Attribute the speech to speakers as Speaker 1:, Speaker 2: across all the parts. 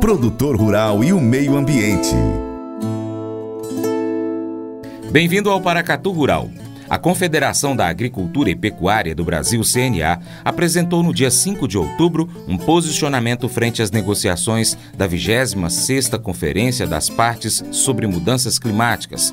Speaker 1: produtor rural e o meio ambiente.
Speaker 2: Bem-vindo ao Paracatu Rural. A Confederação da Agricultura e Pecuária do Brasil, CNA, apresentou no dia 5 de outubro um posicionamento frente às negociações da 26ª Conferência das Partes sobre Mudanças Climáticas,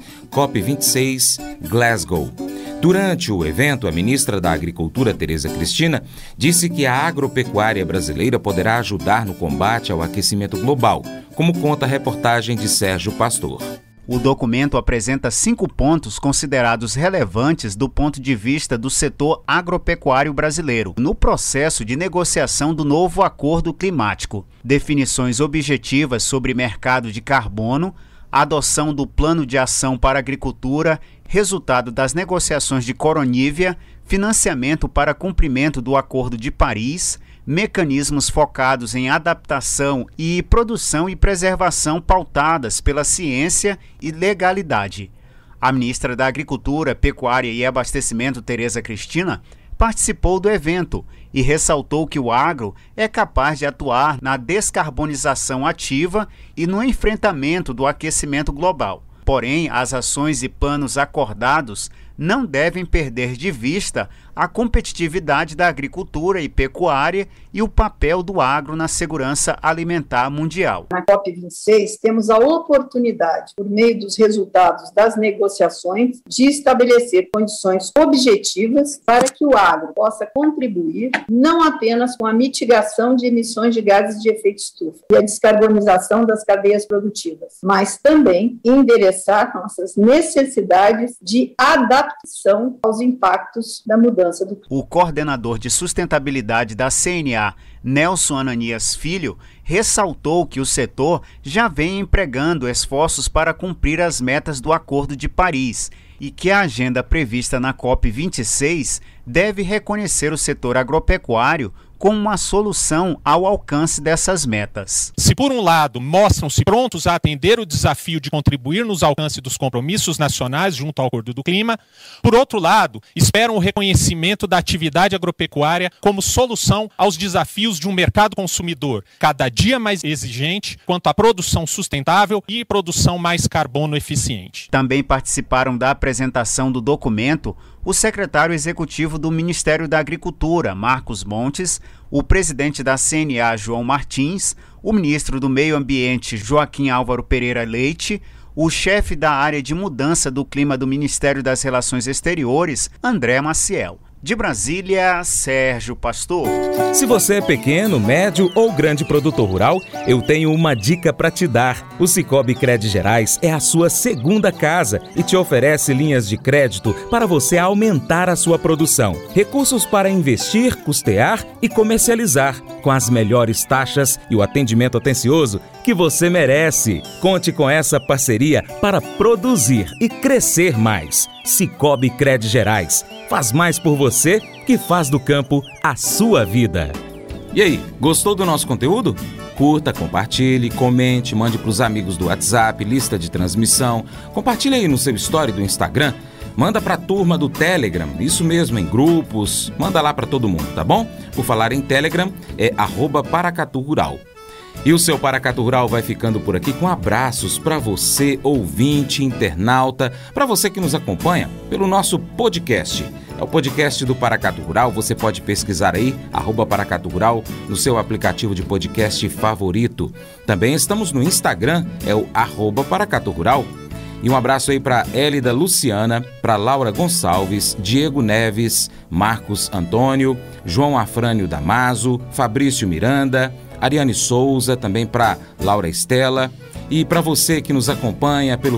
Speaker 2: COP26, Glasgow. Durante o evento, a ministra da Agricultura, Tereza Cristina, disse que a agropecuária brasileira poderá ajudar no combate ao aquecimento global, como conta a reportagem de Sérgio Pastor.
Speaker 3: O documento apresenta 5 pontos considerados relevantes do ponto de vista do setor agropecuário brasileiro no processo de negociação do novo acordo climático. Definições objetivas sobre mercado de carbono, adoção do plano de ação para a agricultura, resultado das negociações de Coronívia, financiamento para cumprimento do Acordo de Paris, mecanismos focados em adaptação e produção e preservação pautadas pela ciência e legalidade. A ministra da Agricultura, Pecuária e Abastecimento, Tereza Cristina, participou do evento e ressaltou que o agro é capaz de atuar na descarbonização ativa e no enfrentamento do aquecimento global. Porém, as ações e planos acordados não devem perder de vista a competitividade da agricultura e pecuária e o papel do agro na segurança alimentar mundial.
Speaker 4: Na COP26, temos a oportunidade, por meio dos resultados das negociações, de estabelecer condições objetivas para que o agro possa contribuir não apenas com a mitigação de emissões de gases de efeito estufa e a descarbonização das cadeias produtivas, mas também endereçar nossas necessidades de adaptação aos impactos da mudança do clima.
Speaker 3: O coordenador de sustentabilidade da CNA, Nelson Ananias Filho, ressaltou que o setor já vem empregando esforços para cumprir as metas do Acordo de Paris e que a agenda prevista na COP26 deve reconhecer o setor agropecuário como uma solução ao alcance dessas metas.
Speaker 5: Se por um lado mostram-se prontos a atender o desafio de contribuir nos alcances dos compromissos nacionais junto ao Acordo do Clima, por outro lado, esperam o reconhecimento da atividade agropecuária como solução aos desafios de um mercado consumidor cada dia mais exigente quanto à produção sustentável e produção mais carbono eficiente.
Speaker 3: Também participaram da apresentação do documento o secretário executivo do Ministério da Agricultura, Marcos Montes, o presidente da CNA, João Martins, o ministro do Meio Ambiente, Joaquim Álvaro Pereira Leite, o chefe da área de mudança do clima do Ministério das Relações Exteriores, André Maciel. De Brasília, Sérgio Pastor.
Speaker 2: Se você é pequeno, médio ou grande produtor rural, eu tenho uma dica para te dar. O Sicoob Cred Gerais é a sua segunda casa e te oferece linhas de crédito para você aumentar a sua produção. Recursos para investir, custear e comercializar, com as melhores taxas e o atendimento atencioso que você merece. Conte com essa parceria para produzir e crescer mais. Sicoob Cred Gerais. Faz mais por você que faz do campo a sua vida. E aí, gostou do nosso conteúdo? Curta, compartilhe, comente, mande para os amigos do WhatsApp, lista de transmissão. Compartilhe aí no seu story do Instagram. Manda para a turma do Telegram, isso mesmo, em grupos. Manda lá para todo mundo, tá bom? Por falar em Telegram, é @Paracatu Rural. E o seu Paracatu Rural vai ficando por aqui com abraços para você, ouvinte, internauta, para você que nos acompanha pelo nosso podcast. É o podcast do Paracatu Rural, você pode pesquisar aí, @Paracatu Rural, no seu aplicativo de podcast favorito. Também estamos no Instagram, é o @Paracatu Rural. E um abraço aí para Hélida Luciana, para Laura Gonçalves, Diego Neves, Marcos Antônio, João Afrânio Damaso, Fabrício Miranda, Ariane Souza, também para Laura Estela. E para você que nos acompanha pelo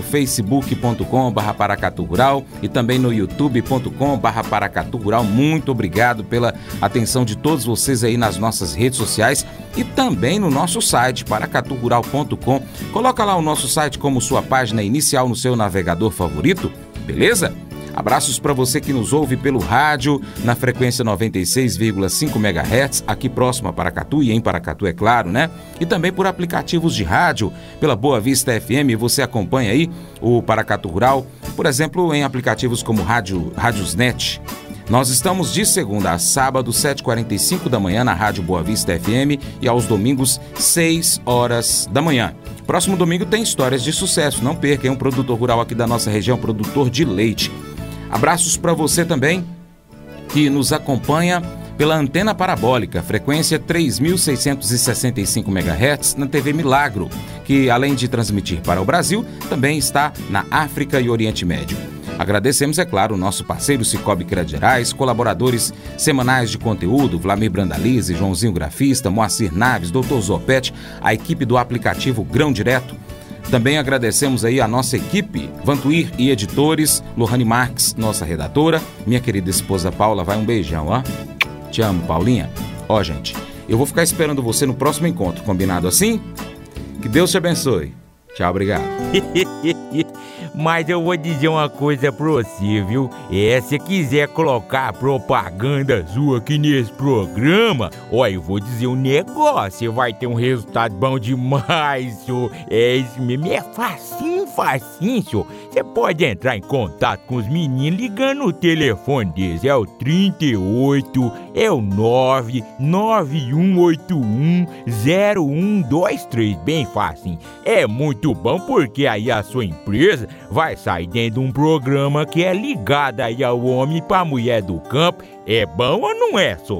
Speaker 2: facebook.com/Paracatu Rural e também no youtube.com/Paracatu Rural, muito obrigado pela atenção de todos vocês aí nas nossas redes sociais e também no nosso site, paracaturural.com. Coloca lá o nosso site como sua página inicial no seu navegador favorito, beleza? Abraços para você que nos ouve pelo rádio, na frequência 96,5 MHz, aqui próximo a Paracatu e em Paracatu, é claro, né? E também por aplicativos de rádio, pela Boa Vista FM, você acompanha aí o Paracatu Rural, por exemplo, em aplicativos como Rádiosnet, Nós estamos de segunda a sábado, 7h45 da manhã, na Rádio Boa Vista FM e aos domingos, 6 horas da manhã. Próximo domingo tem histórias de sucesso, não perca, é um produtor rural aqui da nossa região, produtor de leite. Abraços para você também, que nos acompanha pela antena parabólica, frequência 3.665 MHz na TV Milagro, que além de transmitir para o Brasil, também está na África e Oriente Médio. Agradecemos, é claro, o nosso parceiro Cicobi Credigerais, colaboradores semanais de conteúdo, Vlamir Brandalize, Joãozinho Grafista, Moacir Naves, Dr. Zopete, a equipe do aplicativo Grão Direto. Também agradecemos aí a nossa equipe, Vantuir e Editores, Lohane Marques, nossa redatora, minha querida esposa Paula, vai um beijão, ó. Te amo, Paulinha. Ó, gente, eu vou ficar esperando você no próximo encontro, combinado assim? Que Deus te abençoe. Tchau, obrigado.
Speaker 6: Mas eu vou dizer uma coisa pra você, viu? Se quiser colocar propaganda sua aqui nesse programa, ó, eu vou dizer um negócio, você vai ter um resultado bom demais, senhor. Isso mesmo, é facinho, senhor. Você pode entrar em contato com os meninos ligando o telefone deles, é o 38, é o 991810123, bem facinho. É muito bom porque aí a sua empresa vai sair dentro de um programa que é ligado aí ao homem pra mulher do campo. É bom ou não é, só?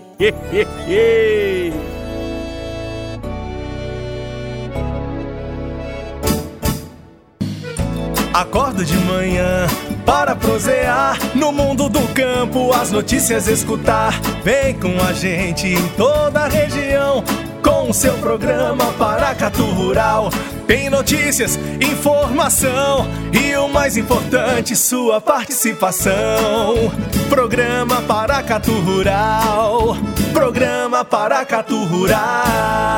Speaker 7: Acordo de manhã para prosear no mundo do campo, as notícias escutar. Vem com a gente em toda a região com o seu programa Paracatu Rural. Tem notícias, informação e o mais importante, sua participação. Programa Paracatu Rural. Programa Paracatu Rural.